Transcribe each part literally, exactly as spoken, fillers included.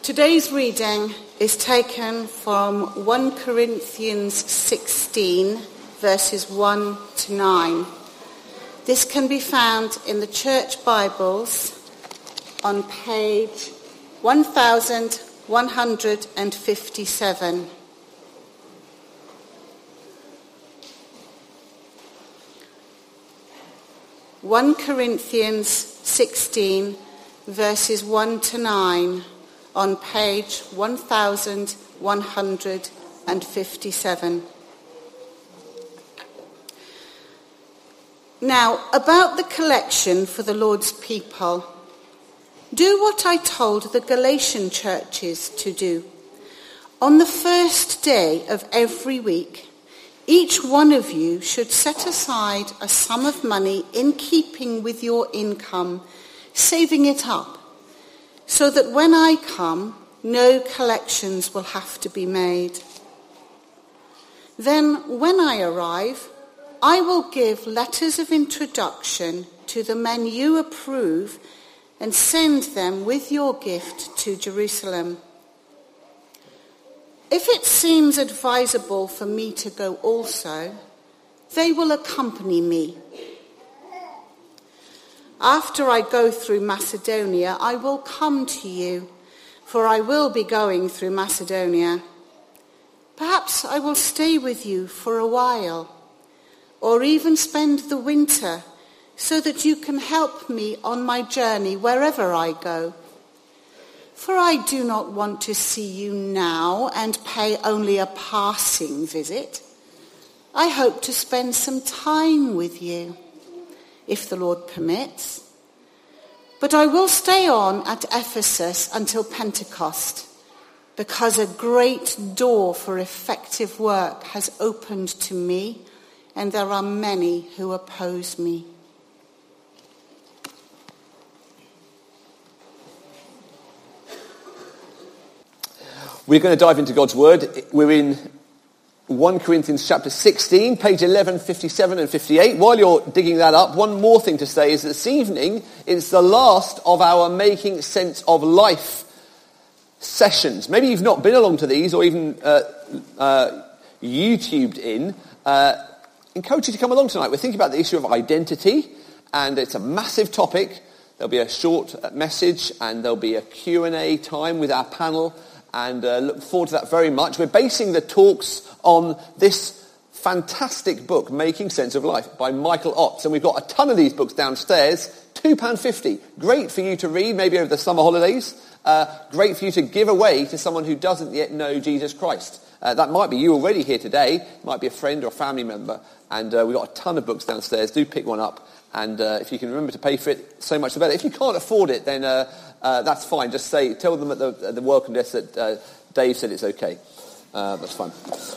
Today's reading is taken from First Corinthians sixteen, verses one to nine. This can be found in the Church Bibles on page one thousand one hundred fifty-seven. First Corinthians sixteen, verses one to nine, on page one thousand one hundred fifty-seven. Now, about the collection for the Lord's people, do what I told the Galatian churches to do. On the first day of every week, each one of you should set aside a sum of money in keeping with your income, saving it up, so that when I come, no collections will have to be made. Then, when I arrive, I will give letters of introduction to the men you approve and send them with your gift to Jerusalem. If it seems advisable for me to go also, they will accompany me. After I go through Macedonia, I will come to you, for I will be going through Macedonia. Perhaps I will stay with you for a while, or even spend the winter, so that you can help me on my journey wherever I go. For I do not want to see you now and pay only a passing visit. I hope to spend some time with you, if the Lord permits. But I will stay on at Ephesus until Pentecost, because a great door for effective work has opened to me, and there are many who oppose me. We're going to dive into God's Word. We're in First Corinthians chapter sixteen, page eleven fifty-seven and fifty-eight. While you're digging that up, one more thing to say is that this evening is the last of our Making Sense of Life sessions. Maybe you've not been along to these or even uh, uh, YouTubed in. Uh, encourage you to come along tonight. We're thinking about the issue of identity, and it's a massive topic. There'll be a short message, and there'll be a Q and A time with our panel. And uh, look forward to that very much. We're basing the talks on this fantastic book, Making Sense of Life, by Michael Oates. And we've got a ton of these books downstairs, two pounds fifty. Great for you to read, maybe over the summer holidays. Uh, great for you to give away to someone who doesn't yet know Jesus Christ. Uh, that might be you already here today. Might be a friend or a family member. And uh, we've got a ton of books downstairs. Do pick one up. And uh, if you can remember to pay for it, so much the better. If you can't afford it, then uh, uh, that's fine. Just say, tell them at the, at the welcome desk that uh, Dave said it's okay. Uh, that's fine.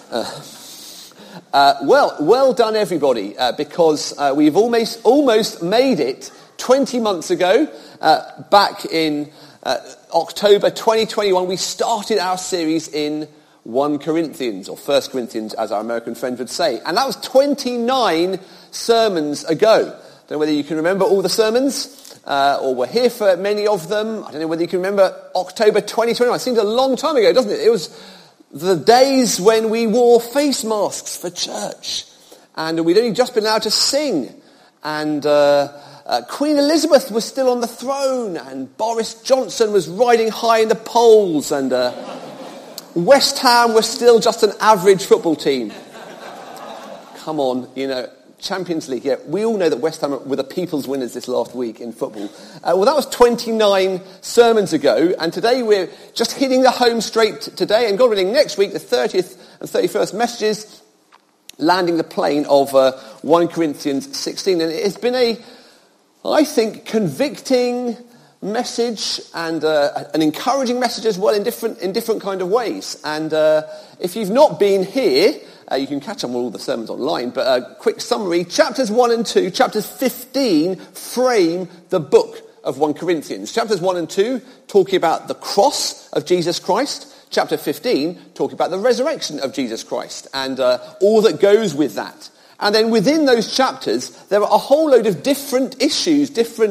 Uh, uh, well, well done everybody, uh, because uh, we've almost almost made it twenty months ago. Uh, back in uh, October twenty twenty-one, we started our series in First Corinthians, or First Corinthians, as our American friends would say. And that was twenty-nine sermons ago. I don't know whether you can remember all the sermons, uh, or were here for many of them. I don't know whether you can remember October twenty twenty-one. It seems a long time ago, doesn't it? It was the days when we wore face masks for church. And we'd only just been allowed to sing. And uh, uh, Queen Elizabeth was still on the throne. And Boris Johnson was riding high in the polls. And uh, West Ham was still just an average football team. Come on, you know. Champions League, yeah, we all know that West Ham were the people's winners this last week in football. Uh, well, that was twenty-nine sermons ago, and today we're just hitting the home straight t- today, and God willing, next week, the thirtieth and thirty-first messages, landing the plane of uh, First Corinthians sixteen. And it's been a, I think, convicting message and uh, an encouraging message as well in different in different kind of ways. And uh, if you've not been here, Uh, you can catch up on all the sermons online, but a quick summary. Chapters one and two, chapters fifteen, frame the book of First Corinthians. Chapters one and two, talking about the cross of Jesus Christ. Chapter fifteen, talking about the resurrection of Jesus Christ and uh, all that goes with that. And then within those chapters, there are a whole load of different issues, different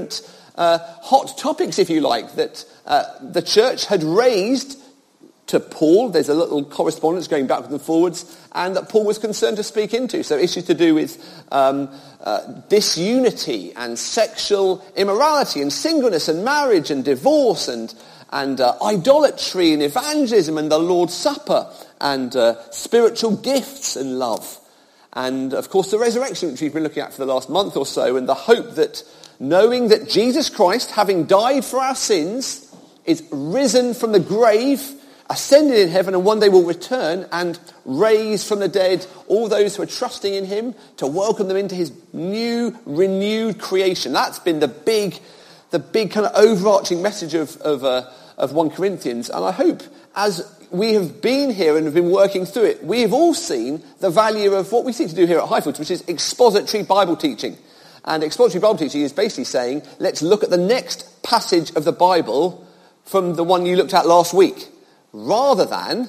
uh, hot topics, if you like, that uh, the church had raised to Paul. There's a little correspondence going backwards and forwards, and that Paul was concerned to speak into. So issues to do with um, uh, disunity and sexual immorality and singleness and marriage and divorce and, and uh, idolatry and evangelism and the Lord's Supper and uh, spiritual gifts and love. And, of course, the resurrection, which we've been looking at for the last month or so, and the hope that knowing that Jesus Christ, having died for our sins, is risen from the grave, ascended in heaven, and one day will return and raise from the dead all those who are trusting in him to welcome them into his new, renewed creation. That's been the big, the big kind of overarching message of, of, uh, of First Corinthians. And I hope as we have been here and have been working through it, we have all seen the value of what we seek to do here at Highfields, which is expository Bible teaching. And expository Bible teaching is basically saying, let's look at the next passage of the Bible from the one you looked at last week, rather than,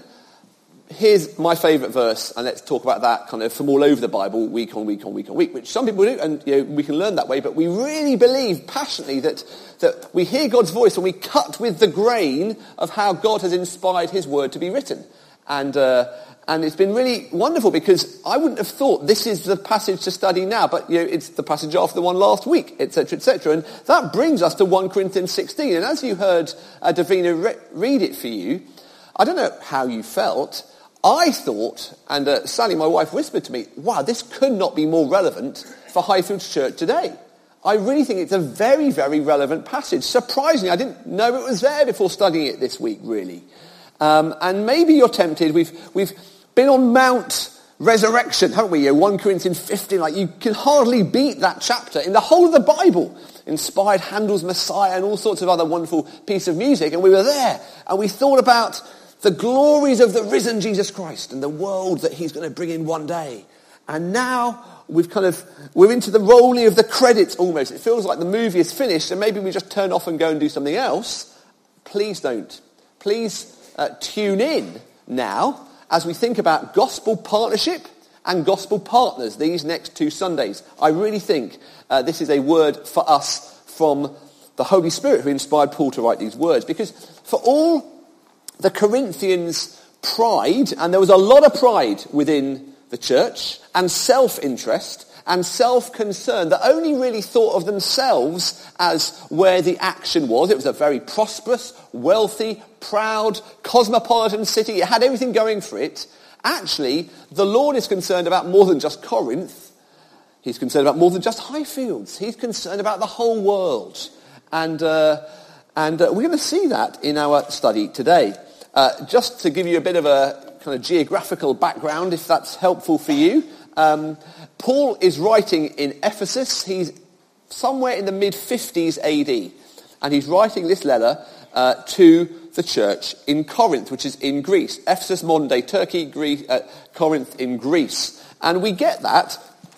here's my favourite verse, and let's talk about that kind of from all over the Bible, week on week on week on week, which some people do, and you know, we can learn that way, but we really believe passionately that, that we hear God's voice and we cut with the grain of how God has inspired his word to be written. And uh, and it's been really wonderful, because I wouldn't have thought this is the passage to study now, but you know, it's the passage after the one last week, et cetera, et cetera. And that brings us to First Corinthians sixteen. And as you heard uh, Davina re- read it for you, I don't know how you felt. I thought, and uh, Sally, my wife, whispered to me, wow, this could not be more relevant for Highfields Church today. I really think it's a very, very relevant passage. Surprisingly, I didn't know it was there before studying it this week, really. Um, and maybe you're tempted. We've we've been on Mount Resurrection, haven't we? First Corinthians fifteen, like you can hardly beat that chapter in the whole of the Bible. Inspired Handel's Messiah and all sorts of other wonderful pieces of music. And we were there, and we thought about the glories of the risen Jesus Christ and the world that he's going to bring in one day. And now we've kind of, we're into the rolling of the credits almost. It feels like the movie is finished, and maybe we just turn off and go and do something else. Please don't. Please uh, tune in now as we think about gospel partnership and gospel partners these next two Sundays. I really think uh, this is a word for us from the Holy Spirit who inspired Paul to write these words. Because for all the Corinthians' pride, and there was a lot of pride within the church, and self-interest and self-concern that only really thought of themselves as where the action was. It was a very prosperous, wealthy, proud, cosmopolitan city. It had everything going for it. Actually, the Lord is concerned about more than just Corinth. He's concerned about more than just Highfields. He's concerned about the whole world. And, uh, and uh, we're going to see that in our study today. Uh, just to give you a bit of a kind of geographical background, if that's helpful for you, um, Paul is writing in Ephesus. He's somewhere in the mid fifties A D, and he's writing this letter uh, to the church in Corinth, which is in Greece. Ephesus, modern-day Turkey, Greece, uh, Corinth in Greece. And we get that,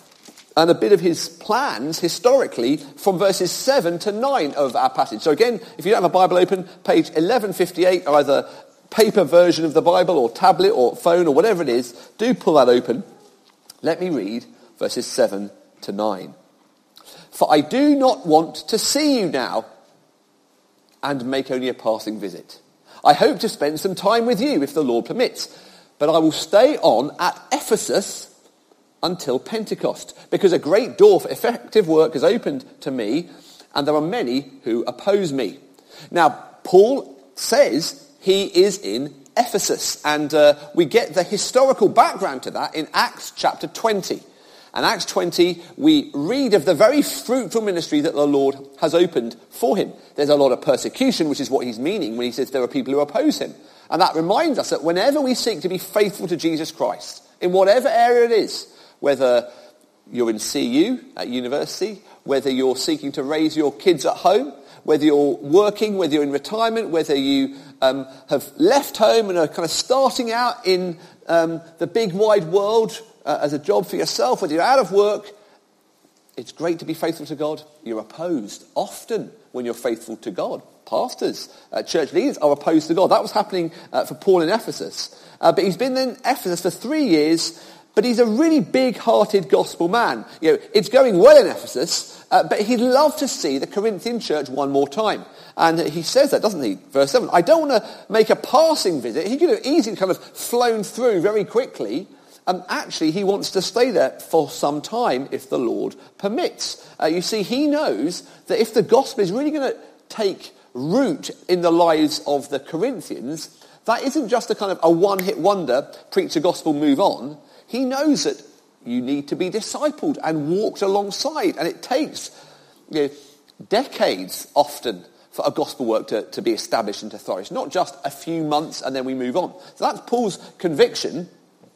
and a bit of his plans, historically, from verses seven to nine of our passage. So again, if you don't have a Bible open, page eleven fifty-eight, or either paper version of the Bible or tablet or phone or whatever it is, do pull that open. Let me read verses seven to nine. For I do not want to see you now and make only a passing visit. I hope to spend some time with you if the Lord permits, but I will stay on at Ephesus until Pentecost, because a great door for effective work has opened to me, and there are many who oppose me. Now, Paul says he is in Ephesus, and uh, we get the historical background to that in Acts chapter twenty. And Acts twenty, we read of the very fruitful ministry that the Lord has opened for him. There's a lot of persecution, which is what he's meaning when he says there are people who oppose him. And that reminds us that whenever we seek to be faithful to Jesus Christ, in whatever area it is, whether you're in C U at university, whether you're seeking to raise your kids at home, whether you're working, whether you're in retirement, whether you um, have left home and are kind of starting out in um, the big wide world uh, as a job for yourself, whether you're out of work, it's great to be faithful to God. You're opposed often when you're faithful to God. Pastors, uh, church leaders are opposed to God. That was happening uh, for Paul in Ephesus. Uh, but he's been in Ephesus for three years But he's a really big-hearted gospel man. You know, it's going well in Ephesus, uh, but he'd love to see the Corinthian church one more time. And he says that, doesn't he? Verse seven, I don't want to make a passing visit. He could have easily kind of flown through very quickly. Um, actually, he wants to stay there for some time if the Lord permits. Uh, you see, he knows that if the gospel is really going to take root in the lives of the Corinthians, that isn't just a kind of a one-hit wonder, preach the gospel, move on. He knows that you need to be discipled and walked alongside. And it takes you know, decades often for a gospel work to, to be established and to flourish. Not just a few months and then we move on. So that's Paul's conviction.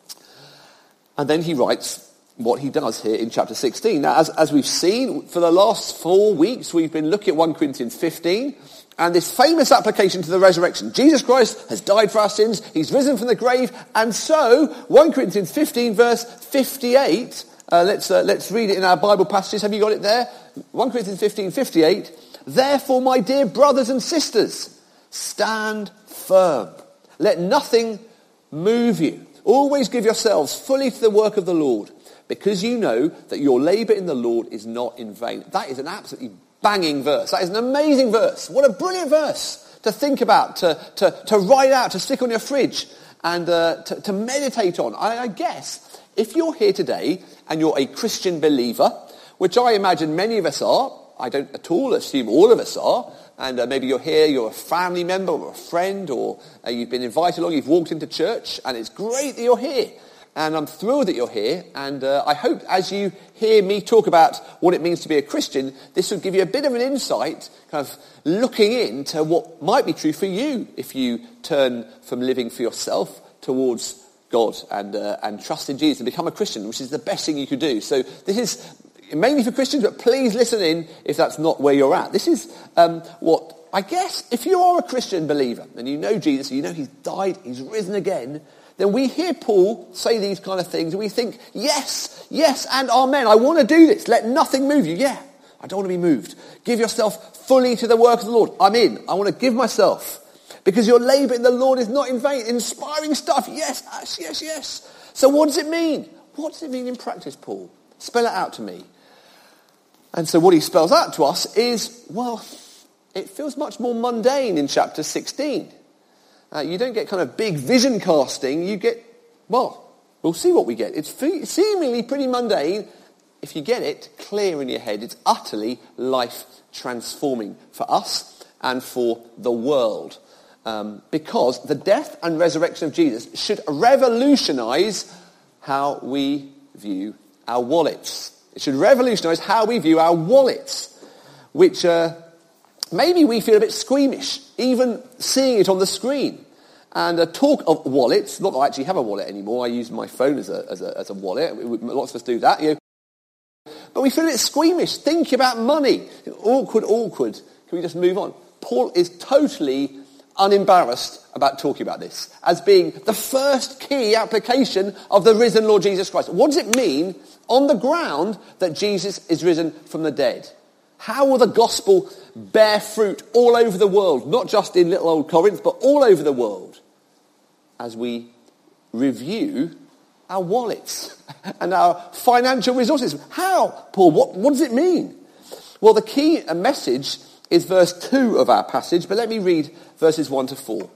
And then he writes what he does here in chapter sixteen. Now, as, as we've seen, for the last four weeks, we've been looking at First Corinthians fifteen. And this famous application to the resurrection. Jesus Christ has died for our sins. He's risen from the grave. And so, First Corinthians fifteen, verse fifty-eight. Uh, let's, uh, let's read it in our Bible passages. Have you got it there? First Corinthians fifteen, fifty-eight. Therefore, my dear brothers and sisters, stand firm. Let nothing move you. Always give yourselves fully to the work of the Lord, because you know that your labour in the Lord is not in vain. That is an absolutely banging verse. That is an amazing verse. What a brilliant verse to think about, to, to, to write out, to stick on your fridge, and uh, to, to meditate on. I, I guess if you're here today and you're a Christian believer, which I imagine many of us are, I don't at all assume all of us are, and uh, maybe you're here, you're a family member or a friend, or uh, you've been invited along, you've walked into church, and it's great that you're here. And I'm thrilled that you're here, and uh, I hope as you hear me talk about what it means to be a Christian, this will give you a bit of an insight, kind of looking into what might be true for you if you turn from living for yourself towards God and uh, and trust in Jesus and become a Christian, which is the best thing you could do. So this is mainly for Christians, but please listen in if that's not where you're at. This is um, what, I guess, if you are a Christian believer and you know Jesus, you know he's died, he's risen again, then we hear Paul say these kind of things and we think, yes, yes, and amen. I want to do this. Let nothing move you. Yeah, I don't want to be moved. Give yourself fully to the work of the Lord. I'm in. I want to give myself. Because your labour in the Lord is not in vain. Inspiring stuff. Yes, yes, yes, yes. So what does it mean? What does it mean in practice, Paul? Spell it out to me. And so what he spells out to us is, well, it feels much more mundane in chapter sixteen. Uh, you don't get kind of big vision casting. You get, well, we'll see what we get. It's fe- seemingly pretty mundane. If you get it clear in your head, it's utterly life transforming for us and for the world. Um, because the death and resurrection of Jesus should revolutionize how we view our wallets. It should revolutionize how we view our wallets, which uh, maybe we feel a bit squeamish, even seeing it on the screen. And uh, talk of wallets, not that I actually have a wallet anymore, I use my phone as a, as a, as a wallet, lots of us do that, you know. But we feel a bit squeamish, thinking about money. Awkward, awkward. Can we just move on? Paul is totally unembarrassed about talking about this as being the first key application of the risen Lord Jesus Christ. What does it mean on the ground that Jesus is risen from the dead? How will the gospel bear fruit all over the world, not just in little old Corinth, but all over the world, as we review our wallets and our financial resources? How, Paul? What, what does it mean? Well, the key message is verse two of our passage, but let me read verses one to four.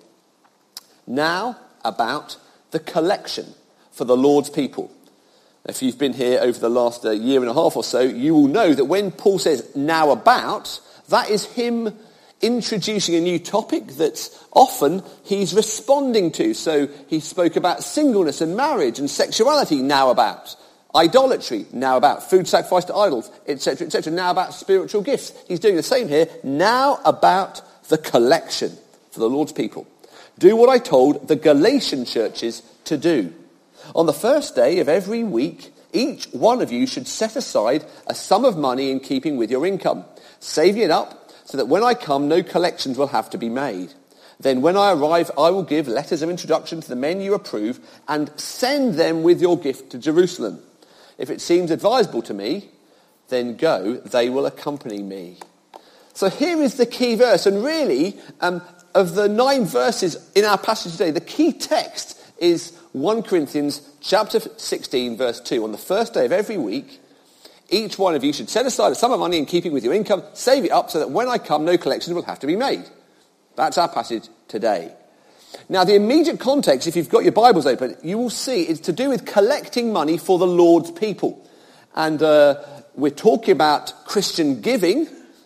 Now about the collection for the Lord's people. If you've been here over the last uh, year and a half or so, you will know that when Paul says now about, that is him introducing a new topic that often he's responding to. So he spoke about singleness and marriage and sexuality, now about. Idolatry, now about. Food sacrificed to idols, et cetera, et cetera. Now about spiritual gifts. He's doing the same here. Now about the collection for the Lord's people. Do what I told the Galatian churches to do. On the first day of every week, each one of you should set aside a sum of money in keeping with your income, saving it up so that when I come, no collections will have to be made. Then when I arrive, I will give letters of introduction to the men you approve and send them with your gift to Jerusalem. If it seems advisable to me, then go, they will accompany me. So here is the key verse, and really, um, of the nine verses in our passage today, the key text is First Corinthians chapter sixteen, verse two. On the first day of every week, each one of you should set aside a sum of money in keeping with your income, save it up so that when I come, no collections will have to be made. That's our passage today. Now, the immediate context, if you've got your Bibles open, you will see it's to do with collecting money for the Lord's people. And uh, we're talking about Christian giving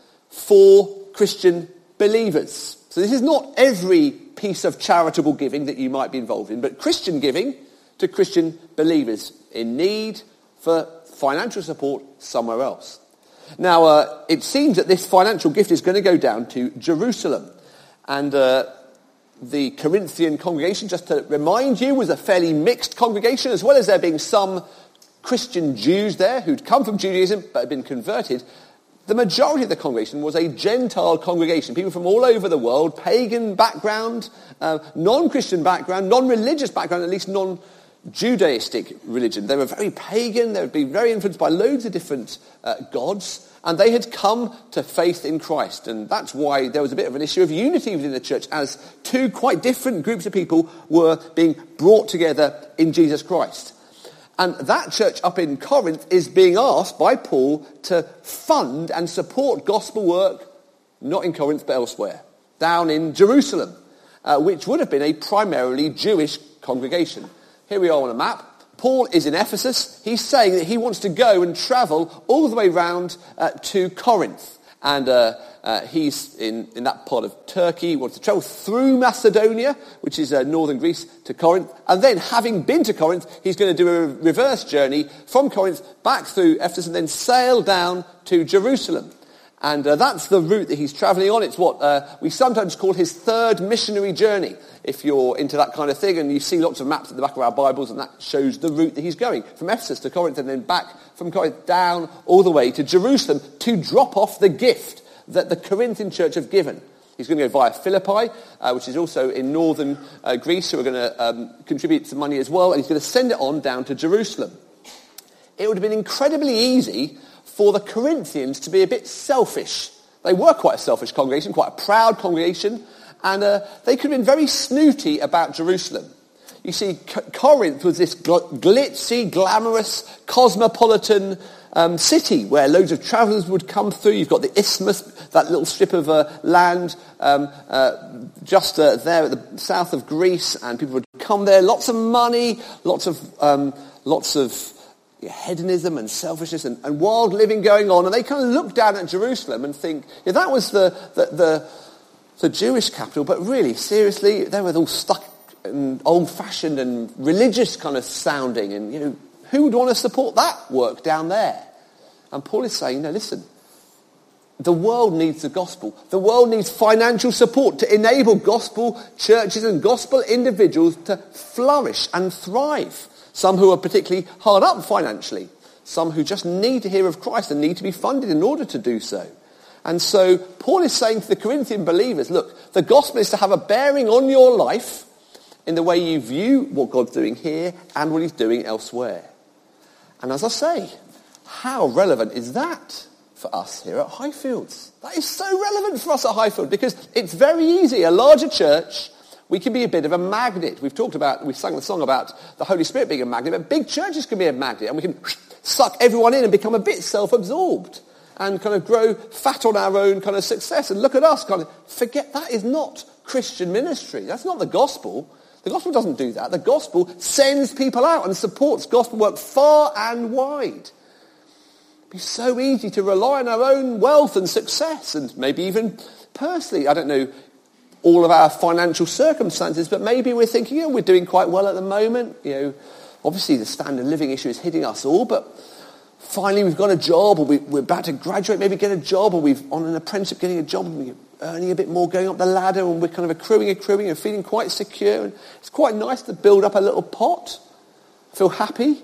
for Christian believers. So this is not every piece of charitable giving that you might be involved in, but Christian giving to Christian believers in need for financial support somewhere else. Now, uh, it seems that this financial gift is going to go down to Jerusalem. And uh, the Corinthian congregation, just to remind you, was a fairly mixed congregation, as well as there being some Christian Jews there who'd come from Judaism but had been converted. The majority of the congregation was a Gentile congregation, people from all over the world, pagan background, uh, non-Christian background, non-religious background, at least non-Judaistic religion. They were very pagan, they would be very influenced by loads of different uh, gods, and they had come to faith in Christ. And that's why there was a bit of an issue of unity within the church, as two quite different groups of people were being brought together in Jesus Christ. And that church up in Corinth is being asked by Paul to fund and support gospel work, not in Corinth but elsewhere, down in Jerusalem, uh, which would have been a primarily Jewish congregation. Here we are on a map. Paul is in Ephesus. He's saying that he wants to go and travel all the way round uh, to Corinth. And uh, uh, he's in, in that part of Turkey. He wants to travel through Macedonia, which is uh, northern Greece, to Corinth. And then, having been to Corinth, he's going to do a reverse journey from Corinth back through Ephesus and then sail down to Jerusalem. And uh, that's the route that he's travelling on. It's what uh, we sometimes call his third missionary journey, if you're into that kind of thing. And you see lots of maps at the back of our Bibles, and that shows the route that he's going, from Ephesus to Corinth, and then back from Corinth down all the way to Jerusalem to drop off the gift that the Corinthian church have given. He's going to go via Philippi, uh, which is also in northern uh, Greece, who are going to um, contribute some money as well, and he's going to send it on down to Jerusalem. It would have been incredibly easy for the Corinthians to be a bit selfish. They were quite a selfish congregation, quite a proud congregation, and uh, they could have been very snooty about Jerusalem. You see, C- Corinth was this gl- glitzy, glamorous, cosmopolitan um, city where loads of travellers would come through. You've got the isthmus, that little strip of uh, land um, uh, just uh, there at the south of Greece, and people would come there. Lots of money, lots of um, lots of yeah, hedonism and selfishness and, and wild living going on, and they kind of look down at Jerusalem and think, yeah, that was the the, the the Jewish capital, but really, seriously, they were all stuck and old-fashioned and religious kind of sounding, and you know, who would want to support that work down there? And Paul is saying, no, listen, the world needs the gospel. The world needs financial support to enable gospel churches and gospel individuals to flourish and thrive. Some who are particularly hard up financially, some who just need to hear of Christ and need to be funded in order to do so. And so Paul is saying to the Corinthian believers, look, the gospel is to have a bearing on your life in the way you view what God's doing here and what he's doing elsewhere. And as I say, how relevant is that for us here at Highfields? That is so relevant for us at Highfield, because it's very easy. A larger church, we can be a bit of a magnet. We've talked about, we've sung the song about the Holy Spirit being a magnet, but big churches can be a magnet, and we can suck everyone in and become a bit self-absorbed and kind of grow fat on our own kind of success. And look at us, kind of forget that is not Christian ministry. That's not the gospel. The gospel doesn't do that. The gospel sends people out and supports gospel work far and wide. It'd be so easy to rely on our own wealth and success, and maybe even personally, I don't know all of our financial circumstances, but maybe we're thinking, you know, we're doing quite well at the moment. You know, obviously the standard of living issue is hitting us all, but finally we've got a job, or we, we're about to graduate, maybe get a job, or we've on an apprenticeship getting a job, and we're earning a bit more, going up the ladder, and we're kind of accruing, accruing, and feeling quite secure. And it's quite nice to build up a little pot, feel happy.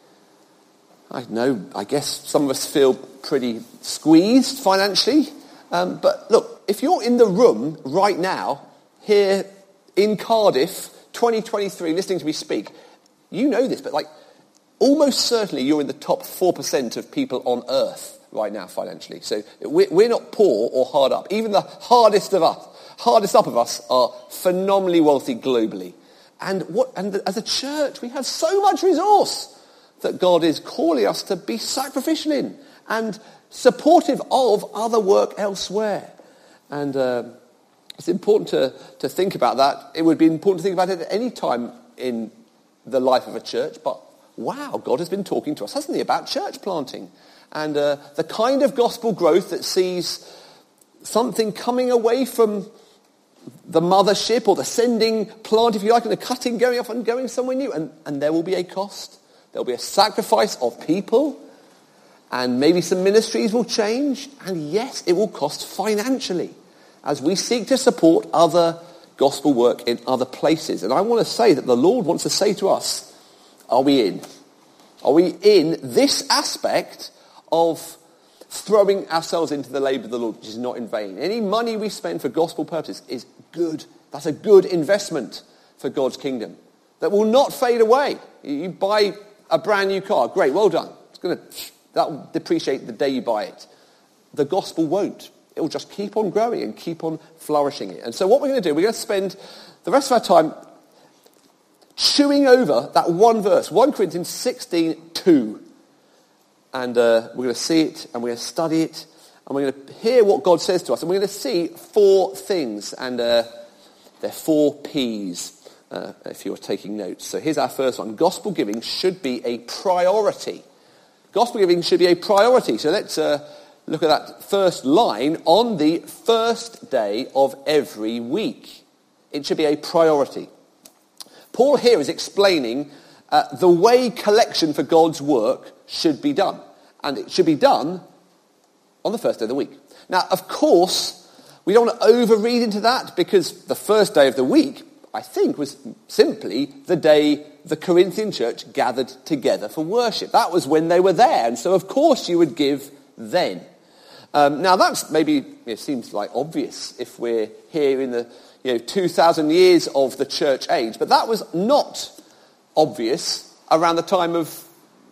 I know, I guess some of us feel pretty squeezed financially. Um, but look, if you're in the room right now, here in Cardiff, twenty twenty-three, listening to me speak, you know this, but like, almost certainly you're in the top four percent of people on earth right now financially. So we're not poor or hard up. Even the hardest of us, hardest up of us are phenomenally wealthy globally. And what? And as a church, we have so much resource that God is calling us to be sacrificial in and supportive of other work elsewhere. And uh, it's important to, to think about that. It would be important to think about it at any time in the life of a church. But wow, God has been talking to us, hasn't he, about church planting. And uh, the kind of gospel growth that sees something coming away from the mothership or the sending plant, if you like, and the cutting going off and going somewhere new. And, and there will be a cost. There will be a sacrifice of people. And maybe some ministries will change. And yes, it will cost financially as we seek to support other gospel work in other places. And I want to say that the Lord wants to say to us, are we in? Are we in this aspect of throwing ourselves into the labour of the Lord, which is not in vain? Any money we spend for gospel purposes is good. That's a good investment for God's kingdom that will not fade away. You buy a brand new car, great, well done. It's going to that will depreciate the day you buy it. The gospel won't. It will just keep on growing and keep on flourishing it. And so what we're going to do, we're going to spend the rest of our time chewing over that one verse, First Corinthians sixteen two. And uh, we're going to see it, and we're going to study it, and we're going to hear what God says to us. And we're going to see four things, and uh, they're four P's, uh, if you're taking notes. So here's our first one. Gospel giving should be a priority. Gospel giving should be a priority. So let's uh, look at that first line. On the first day of every week. It should be a priority. Paul here is explaining uh, the way collection for God's work should be done. And it should be done on the first day of the week. Now, of course, we don't want to overread into that, because the first day of the week, I think, was simply the day the Corinthian church gathered together for worship. That was when they were there. And so, of course, you would give then. Um, now, that's maybe, it seems like obvious if we're here in the you know, two thousand years of the church age. But that was not obvious around the time of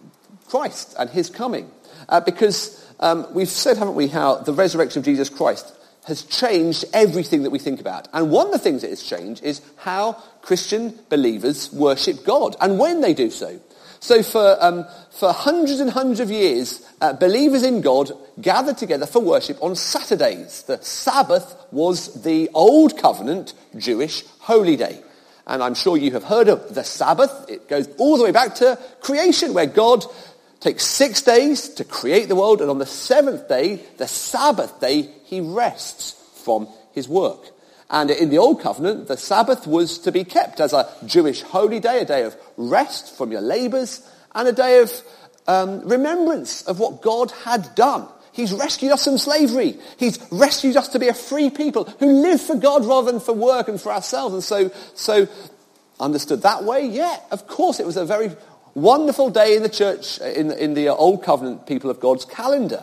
Christ and his coming. Uh, because um, we've said, haven't we, how the resurrection of Jesus Christ has changed everything that we think about. And one of the things that has changed is how Christian believers worship God and when they do so. So for um, for hundreds and hundreds of years, uh, believers in God gathered together for worship on Saturdays. The Sabbath was the Old Covenant Jewish holy day. And I'm sure you have heard of the Sabbath. It goes all the way back to creation, where God takes six days to create the world, and on the seventh day, the Sabbath day, he rests from his work. And in the Old Covenant, the Sabbath was to be kept as a Jewish holy day, a day of rest from your labours, and a day of um, remembrance of what God had done. He's rescued us from slavery. He's rescued us to be a free people who live for God rather than for work and for ourselves. And so, so understood that way, yeah, of course, it was a very wonderful day in the church, in, in the Old Covenant people of God's calendar.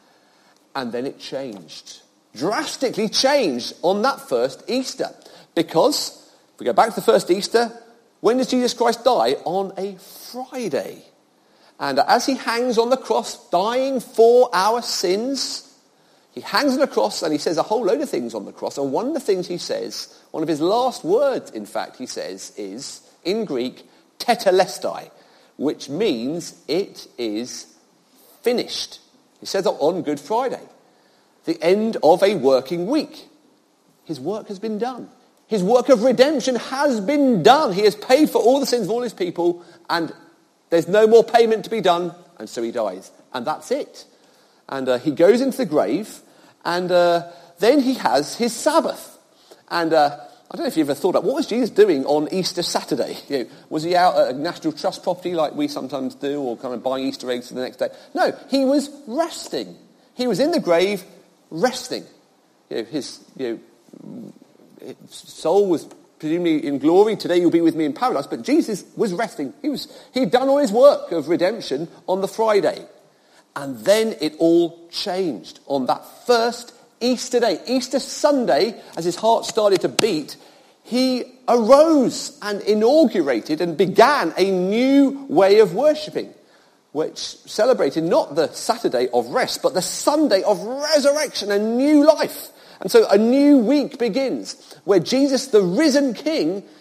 And then it changed. Drastically changed on that first Easter. Because, if we go back to the first Easter, when does Jesus Christ die? On a Friday. And as he hangs on the cross, dying for our sins, he hangs on the cross and he says a whole load of things on the cross. And one of the things he says, one of his last words, in fact, he says, is, in Greek, tetelestai, which means it is finished. He says that on Good Friday, the end of a working week. His work has been done. His work of redemption has been done. He has paid for all the sins of all his people, and there's no more payment to be done, and so he dies. And that's it. And uh, he goes into the grave, and uh, then he has his Sabbath. And uh, I don't know if you ever thought about, what was Jesus doing on Easter Saturday? You know, was he out at a National Trust property like we sometimes do, or kind of buying Easter eggs for the next day? No, he was resting. He was in the grave, resting. You know, his you know, his soul was presumably in glory. Today you'll be with me in paradise. But Jesus was resting. He was he'd done all his work of redemption on the Friday. And then it all changed on that first Easter day, Easter Sunday, as his heart started to beat. He arose and inaugurated and began a new way of worshipping, which celebrated not the Saturday of rest, but the Sunday of resurrection, a new life. And so a new week begins, where Jesus, the risen King,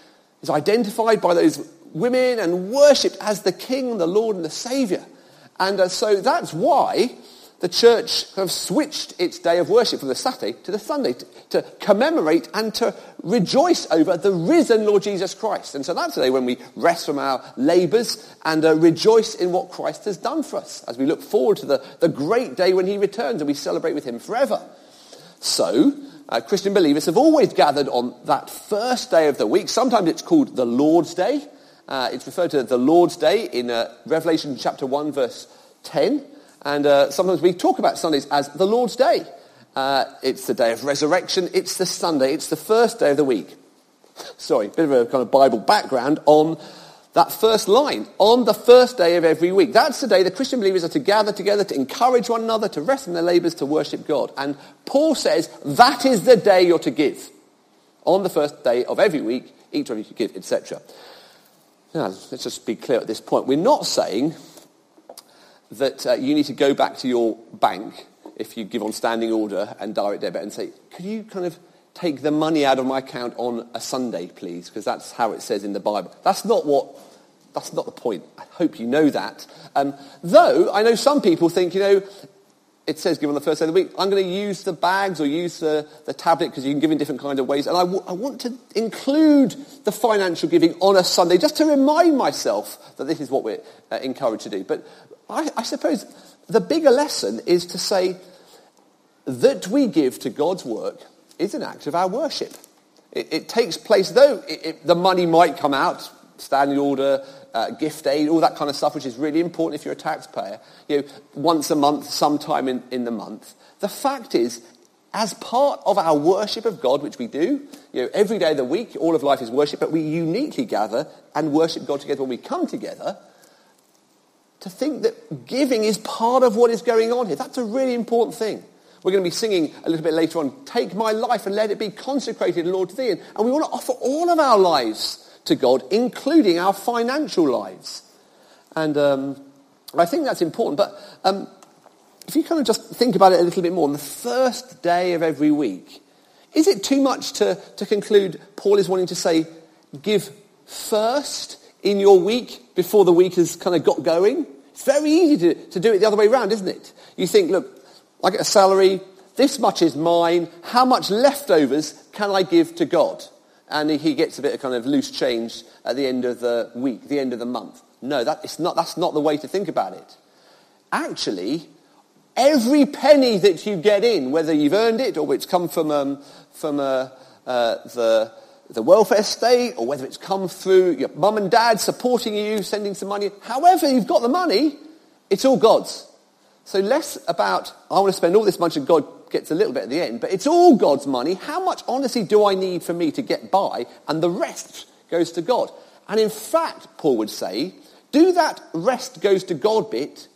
is identified by those women and worshipped as the King, the Lord and the Saviour. And uh, so that's why the church have switched its day of worship from the Saturday to the Sunday to, to commemorate and to rejoice over the risen Lord Jesus Christ. And so that's the day when we rest from our labours and uh, rejoice in what Christ has done for us as we look forward to the, the great day when he returns and we celebrate with him forever. So, uh, Christian believers have always gathered on that first day of the week. Sometimes it's called the Lord's Day. Uh, it's referred to the Lord's Day in uh, Revelation chapter one, verse ten. And uh, sometimes we talk about Sundays as the Lord's Day. Uh, it's the day of resurrection. It's the Sunday. It's the first day of the week. Sorry, bit of a kind of Bible background on that first line. On the first day of every week. That's the day the Christian believers are to gather together, to encourage one another, to rest from their labours, to worship God. And Paul says that is the day you're to give. On the first day of every week, each of you should give, et cetera. Now, let's just be clear at this point. We're not saying that uh, you need to go back to your bank if you give on standing order and direct debit and say, could you kind of take the money out of my account on a Sunday, please? Because that's how it says in the Bible. That's not what, that's not the point. I hope you know that. Um, though, I know some people think, you know, it says give on the first day of the week. I'm going to use the bags or use the, the tablet because you can give in different kind of ways. And I, w- I want to include the financial giving on a Sunday just to remind myself that this is what we're uh, encouraged to do. But I, I suppose the bigger lesson is to say that we give to God's work is an act of our worship. It, it takes place, though it, it, the money might come out, standing order, uh, gift aid, all that kind of stuff, which is really important if you're a taxpayer, you know, once a month, sometime in, in the month. The fact is, as part of our worship of God, which we do, you know, every day of the week, all of life is worship, but we uniquely gather and worship God together when we come together. To think that giving is part of what is going on here. That's a really important thing. We're going to be singing a little bit later on, take my life and let it be consecrated, Lord, to thee. And we want to offer all of our lives to God, including our financial lives. And um, I think that's important. But um, if you kind of just think about it a little bit more, on the first day of every week, is it too much to, to conclude Paul is wanting to say, give first in your week before the week has kind of got going? It's very easy to, to do it the other way around, isn't it? You think, look, I get a salary, this much is mine, how much leftovers can I give to God? And he gets a bit of kind of loose change at the end of the week, the end of the month. No, that, it's not, that's not the way to think about it. Actually, every penny that you get in, whether you've earned it or it's come from um, from uh, uh, the... the welfare state, or whether it's come through your mum and dad supporting you, sending some money, however you've got the money, it's all God's. So less about, I want to spend all this money and God gets a little bit at the end, but it's all God's money. How much honestly do I need for me to get by? And the rest goes to God. And in fact, Paul would say, do that rest goes to God bit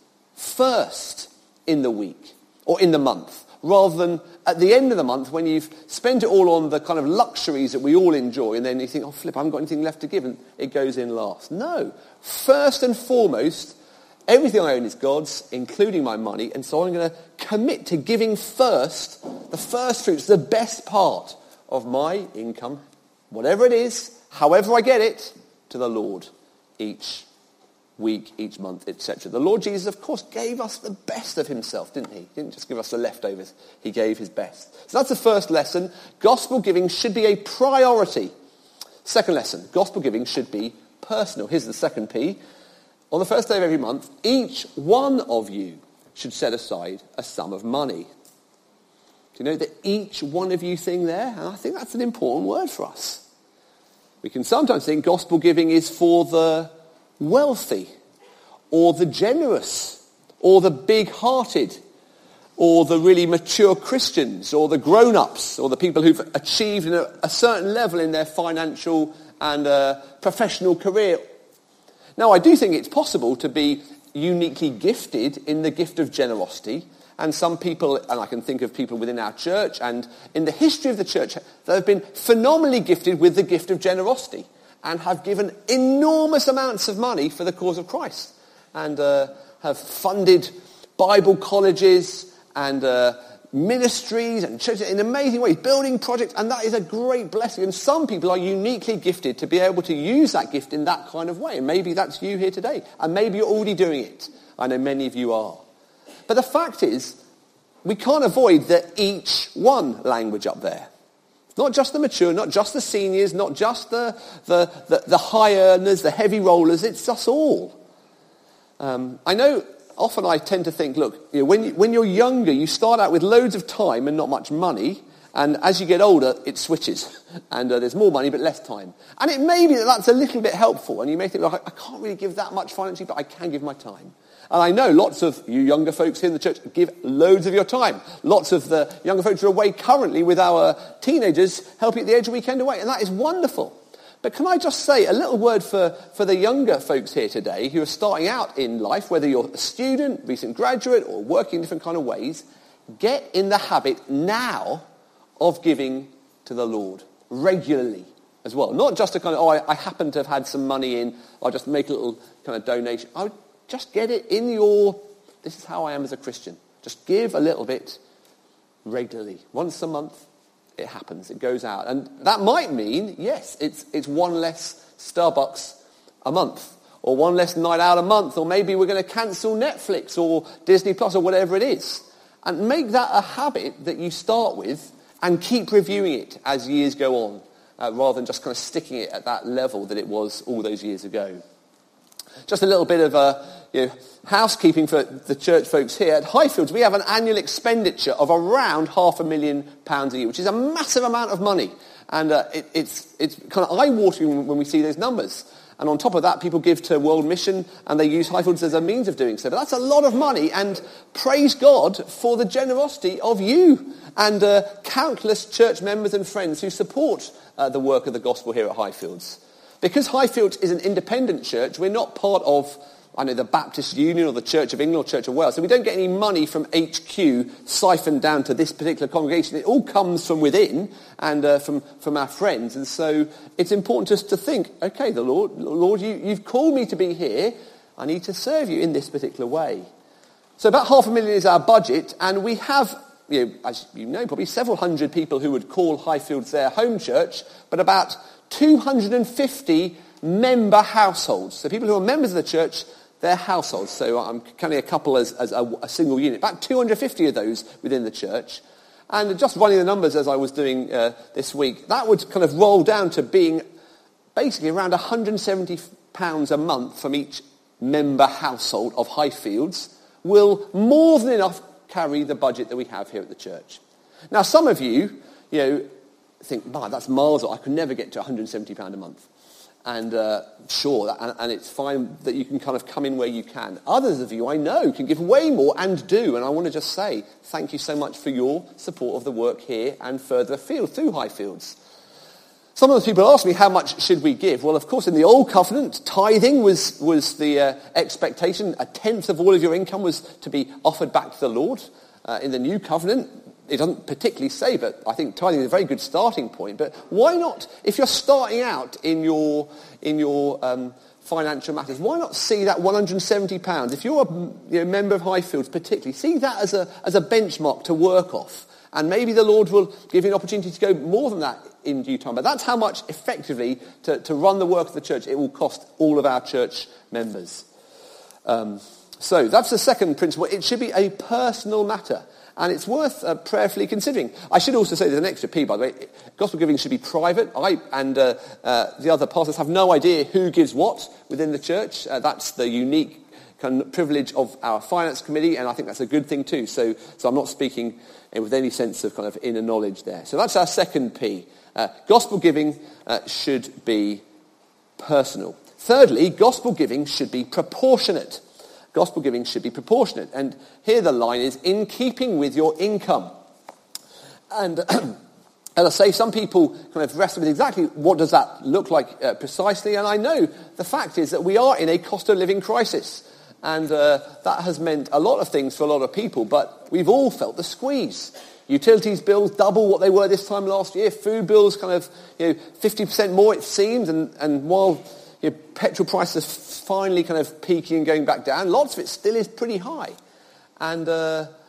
first in the week or in the month, rather than at the end of the month when you've spent it all on the kind of luxuries that we all enjoy, and then you think, oh, flip, I haven't got anything left to give, and it goes in last. No. First and foremost, everything I own is God's, including my money, and so I'm going to commit to giving first, the first fruits, the best part of my income, whatever it is, however I get it, to the Lord each week, each month, et cetera. The Lord Jesus, of course, gave us the best of himself, didn't he? He didn't just give us the leftovers. He gave his best. So that's the first lesson. Gospel giving should be a priority. Second lesson, gospel giving should be personal. Here's the second P. On the first day of every month, each one of you should set aside a sum of money. Do you know the each one of you thing there? And I think that's an important word for us. We can sometimes think gospel giving is for the wealthy, or the generous, or the big-hearted, or the really mature Christians, or the grown-ups, or the people who've achieved a, a certain level in their financial and uh, professional career. Now, I do think it's possible to be uniquely gifted in the gift of generosity, and some people, and I can think of people within our church, and in the history of the church, that have been phenomenally gifted with the gift of generosity, and have given enormous amounts of money for the cause of Christ, and uh, have funded Bible colleges, and uh, ministries and churches in amazing ways, building projects, and that is a great blessing. And some people are uniquely gifted to be able to use that gift in that kind of way. And maybe that's you here today. And maybe you're already doing it. I know many of you are. But the fact is, we can't avoid the each one language up there. Not just the mature, not just the seniors, not just the, the, the, the high earners, the heavy rollers. It's us all. Um, I know often I tend to think, look, you know, when, you, when you're younger, you start out with loads of time and not much money. And as you get older, it switches. And uh, there's more money but less time. And it may be that that's a little bit helpful. And you may think, well, I can't really give that much financially, but I can give my time. And I know lots of you younger folks here in the church give loads of your time. Lots of the younger folks are away currently with our teenagers helping at the Edge Weekend Away. And that is wonderful. But can I just say a little word for, for the younger folks here today who are starting out in life, whether you're a student, recent graduate, or working in different kind of ways. Get in the habit now of giving to the Lord regularly as well. Not just a kind of, oh, I, I happen to have had some money in, I'll just make a little kind of donation. I would just get it in your, this is how I am as a Christian. Just give a little bit regularly. Once a month, it happens. It goes out. And that might mean, yes, it's it's one less Starbucks a month. Or one less night out a month. Or maybe we're going to cancel Netflix or Disney Plus or whatever it is. And make that a habit that you start with and keep reviewing it as years go on. Uh, rather than just kind of sticking it at that level that it was all those years ago. Just a little bit of uh, you know, housekeeping for the church folks here. At Highfields, we have an annual expenditure of around half a million pounds a year, which is a massive amount of money. And uh, it, it's, it's kind of eye-watering when we see those numbers. And on top of that, people give to World Mission, and they use Highfields as a means of doing so. But that's a lot of money, and praise God for the generosity of you and uh, countless church members and friends who support uh, the work of the gospel here at Highfields. Because Highfields is an independent church, we're not part of, I know, the Baptist Union or the Church of England or Church of Wales. So we don't get any money from H Q siphoned down to this particular congregation. It all comes from within and uh, from, from our friends. And so it's important just to think, okay, the Lord, Lord, you, you've called me to be here. I need to serve you in this particular way. So about half a million is our budget, and we have, you know, as you know, probably several hundred people who would call Highfields their home church, but about two hundred fifty member households. So people who are members of the church, their households. So I'm counting a couple as, as a, a single unit. About two hundred fifty of those within the church. And just running the numbers as I was doing uh, this week, that would kind of roll down to being basically around one hundred seventy pounds a month from each member household of Highfields will more than enough carry the budget that we have here at the church. Now some of you, you know, think, wow, that's miles off. I could never get to one hundred seventy pounds a month. And uh, sure, that, and, and it's fine that you can kind of come in where you can. Others of you, I know, can give way more and do. And I want to just say thank you so much for your support of the work here and further afield through Highfields. Some of the people ask me, how much should we give? Well, of course, in the old covenant, tithing was, was the uh, expectation. A tenth of all of your income was to be offered back to the Lord. Uh, in the new covenant, it doesn't particularly say, but I think tithing is a very good starting point. But why not, if you're starting out in your in your um, financial matters, why not see that one hundred seventy pounds? If you're a you know, member of Highfields particularly, see that as a as a benchmark to work off. And maybe the Lord will give you an opportunity to go more than that in due time. But that's how much, effectively, to, to run the work of the church, it will cost all of our church members. Um, so that's the second principle. It should be a personal matter. And it's worth uh, prayerfully considering. I should also say there's an extra P, by the way. Gospel giving should be private. I and uh, uh, the other pastors have no idea who gives what within the church. Uh, that's the unique kind of privilege of our finance committee, and I think that's a good thing too. So, so I'm not speaking with any sense of kind of inner knowledge there. So that's our second P. Uh, gospel giving uh, should be personal. Thirdly, gospel giving should be proportionate. Gospel giving should be proportionate. And here the line is, in keeping with your income. And as I say, some people kind of wrestle with exactly what does that look like uh, precisely. And I know the fact is that we are in a cost of living crisis. And uh, that has meant a lot of things for a lot of people, but we've all felt the squeeze. Utilities bills double what they were this time last year. Food bills kind of, you know, fifty percent more it seems. And, and while you know, petrol prices are finally kind of peaking and going back down, lots of it still is pretty high. And uh,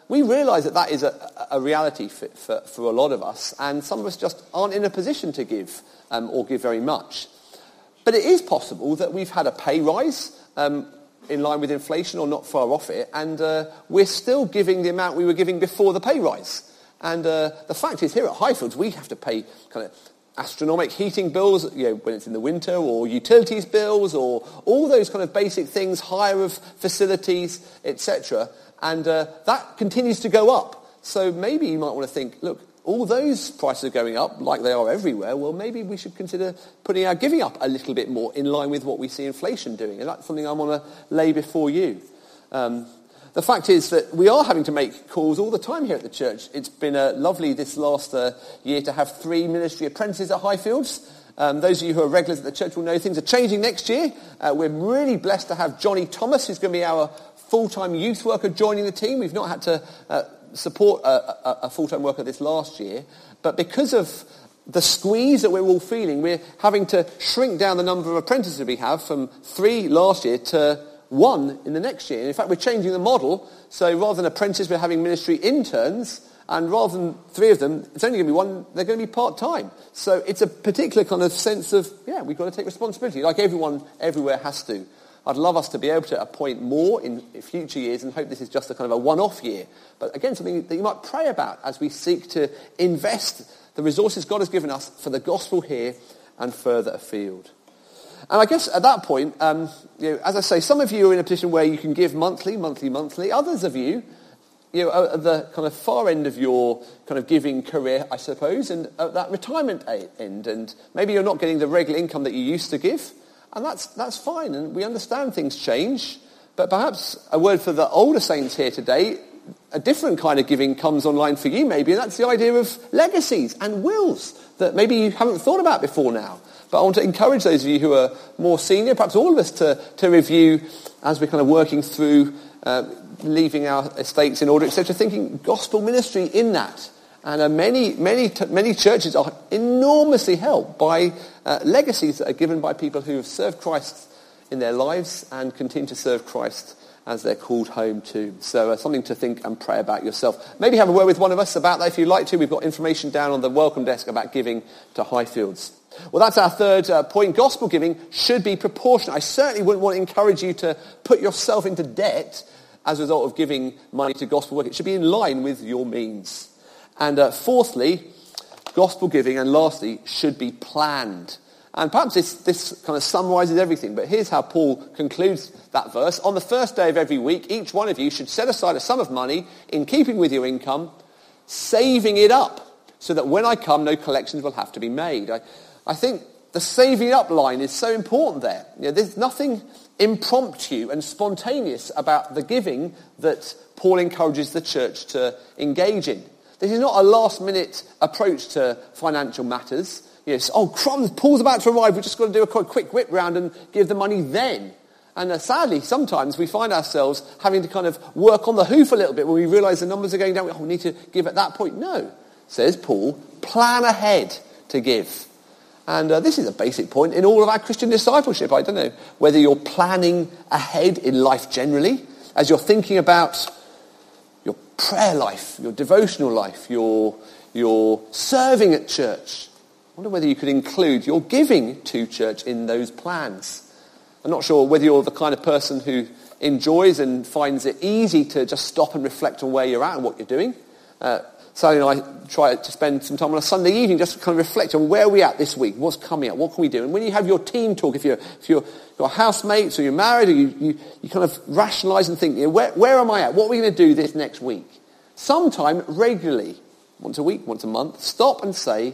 we realise that that is a, a reality for, for, for a lot of us, and some of us just aren't in a position to give um, or give very much. But it is possible that we've had a pay rise um, in line with inflation or not far off it, and uh, we're still giving the amount we were giving before the pay rise. And uh, the fact is, here at Highfields, we have to pay kind of astronomical heating bills, you know, when it's in the winter, or utilities bills, or all those kind of basic things, hire of facilities, et cetera. And uh, that continues to go up. So maybe you might want to think, look, all those prices are going up like they are everywhere. Well, maybe we should consider putting our giving up a little bit more in line with what we see inflation doing. And that's something I want to lay before you. Um, the fact is that we are having to make calls all the time here at the church. It's been uh, lovely this last uh, year to have three ministry apprentices at Highfields. Um, those of you who are regulars at the church will know things are changing next year. Uh, we're really blessed to have Johnny Thomas, who's going to be our full-time youth worker, joining the team. We've not had to uh, support a, a, a full-time worker this last year, but because of the squeeze that we're all feeling, we're having to shrink down the number of apprentices we have from three last year to one in the next year. And in fact, we're changing the model, so rather than apprentices, we're having ministry interns, and rather than three of them, it's only going to be one, they're going to be part-time. So it's a particular kind of sense of, yeah, we've got to take responsibility, like everyone everywhere has to. I'd love us to be able to appoint more in future years and hope this is just a kind of a one-off year. But again, something that you might pray about as we seek to invest the resources God has given us for the gospel here and further afield. And I guess at that point, um, you know, as I say, some of you are in a position where you can give monthly, monthly, monthly. Others of you, you know, are at the kind of far end of your kind of giving career, I suppose, and at that retirement end. And maybe you're not getting the regular income that you used to give. And that's that's fine, and we understand things change. But perhaps a word for the older saints here today, a different kind of giving comes online for you maybe, and that's the idea of legacies and wills that maybe you haven't thought about before now. But I want to encourage those of you who are more senior, perhaps all of us, to, to review as we're kind of working through uh, leaving our estates in order, et cetera, thinking gospel ministry in that. And uh, many, many, many churches are enormously helped by uh, legacies that are given by people who have served Christ in their lives and continue to serve Christ as they're called home to. So uh, something to think and pray about yourself. Maybe have a word with one of us about that if you'd like to. We've got information down on the welcome desk about giving to Highfields. Well, that's our third uh, point. Gospel giving should be proportionate. I certainly wouldn't want to encourage you to put yourself into debt as a result of giving money to gospel work. It should be in line with your means. And uh, fourthly, gospel giving, and lastly, should be planned. And perhaps this, this kind of summarises everything, but here's how Paul concludes that verse. On the first day of every week, each one of you should set aside a sum of money in keeping with your income, saving it up, so that when I come, no collections will have to be made. I, I think the saving up line is so important there. You know, there's nothing impromptu and spontaneous about the giving that Paul encourages the church to engage in. This is not a last-minute approach to financial matters. You know, oh, crumbs, Paul's about to arrive, we've just got to do a quick whip round and give the money then. And uh, sadly, sometimes we find ourselves having to kind of work on the hoof a little bit when we realise the numbers are going down. Oh, we need to give at that point. No, says Paul, plan ahead to give. And uh, this is a basic point in all of our Christian discipleship. I don't know whether you're planning ahead in life generally, as you're thinking about your prayer life, your devotional life, your, your serving at church. I wonder whether you could include your giving to church in those plans. I'm not sure whether you're the kind of person who enjoys and finds it easy to just stop and reflect on where you're at and what you're doing. Uh, Sally and I try to spend some time on a Sunday evening just to kind of reflect on where we're at this week, what's coming up, what can we do. And when you have your team talk, if you're, if you're, you're housemates or you're married, or you, you, you kind of rationalise and think, you know, where, where am I at? What are we going to do this next week? Sometime regularly, once a week, once a month, stop and say,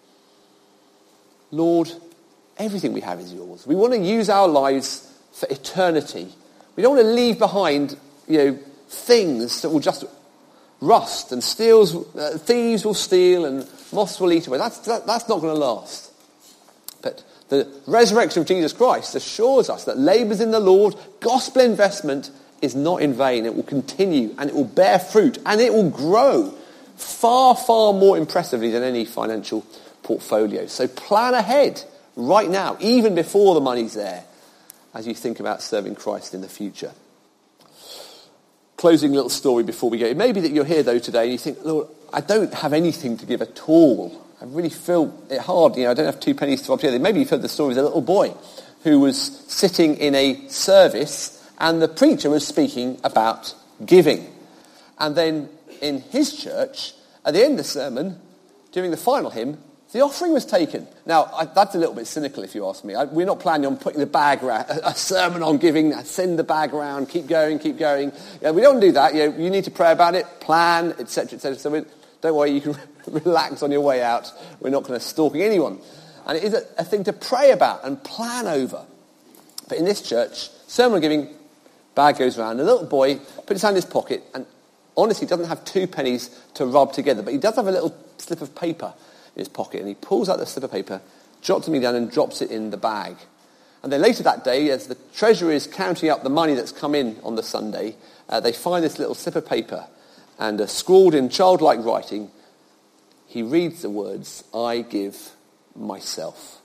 Lord, everything we have is yours. We want to use our lives for eternity. We don't want to leave behind, you know, things that will just rust and steals, uh, thieves will steal and moths will eat away. That's, that, that's not going to last. But the resurrection of Jesus Christ assures us that labours in the Lord, gospel investment is not in vain. It will continue and it will bear fruit and it will grow far, far more impressively than any financial portfolio. So plan ahead right now, even before the money's there, as you think about serving Christ in the future. closing little story before we go. It may be that you're here, though, today, and you think, Lord, I don't have anything to give at all. I really feel it hard. You know, I don't have two pennies to rub together. Maybe you've heard the story of a little boy who was sitting in a service, and the preacher was speaking about giving. And then in his church, at the end of the sermon, during the final hymn, the offering was taken. Now, I, that's a little bit cynical, if you ask me. I, we're not planning on putting the bag around, a, a sermon on giving, send the bag around, keep going, keep going. Yeah, we don't do that. You know, you need to pray about it, plan, et cetera, et cetera. So we, don't worry, you can relax on your way out. We're not going to stalking anyone. And it is a, a thing to pray about and plan over. But in this church, sermon on giving, bag goes around. A little boy puts his hand in his pocket and honestly doesn't have two pennies to rub together, but he does have a little slip of paper in his pocket, and he pulls out the slip of paper, jots something down and drops it in the bag. And then later that day, as the treasurer is counting up the money that's come in on the Sunday, uh, they find this little slip of paper, and uh, scrawled in childlike writing, he reads the words, "I give myself."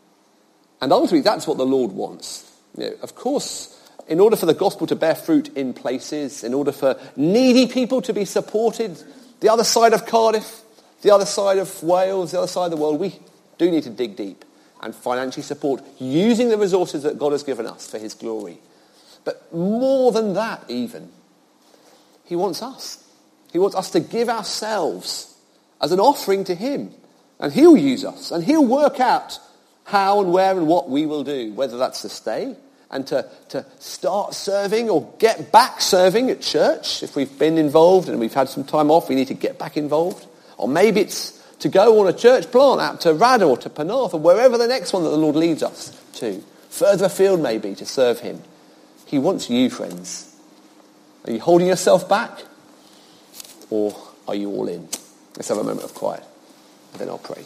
And ultimately, that's what the Lord wants. You know, of course, in order for the gospel to bear fruit in places, in order for needy people to be supported, the other side of Cardiff, the other side of Wales, the other side of the world, we do need to dig deep and financially support using the resources that God has given us for his glory. But more than that even, he wants us. He wants us to give ourselves as an offering to him. And he'll use us. And he'll work out how and where and what we will do. Whether that's to stay and to, to start serving or get back serving at church. If we've been involved and we've had some time off, we need to get back involved. Or maybe it's to go on a church plant out to Rad or to Penarth or wherever the next one that the Lord leads us to. Further afield maybe to serve him. He wants you, friends. Are you holding yourself back? Or are you all in? Let's have a moment of quiet. And then I'll pray.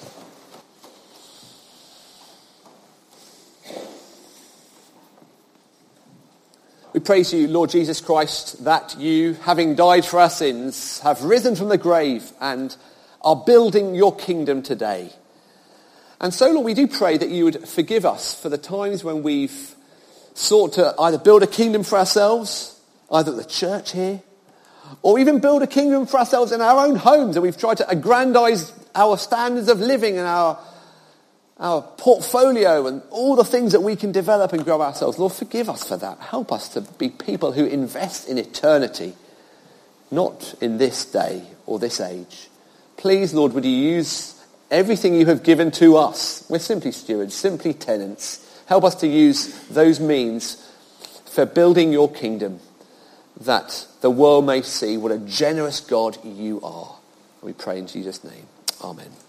We praise you, Lord Jesus Christ, that you, having died for our sins, have risen from the grave and are building your kingdom today. And so, Lord, we do pray that you would forgive us for the times when we've sought to either build a kingdom for ourselves, either at the church here, or even build a kingdom for ourselves in our own homes, and we've tried to aggrandize our standards of living and our, our portfolio and all the things that we can develop and grow ourselves. Lord, forgive us for that. Help us to be people who invest in eternity, not in this day or this age. Please, Lord, would you use everything you have given to us? We're simply stewards, simply tenants. Help us to use those means for building your kingdom, that the world may see what a generous God you are. We pray in Jesus' name. Amen.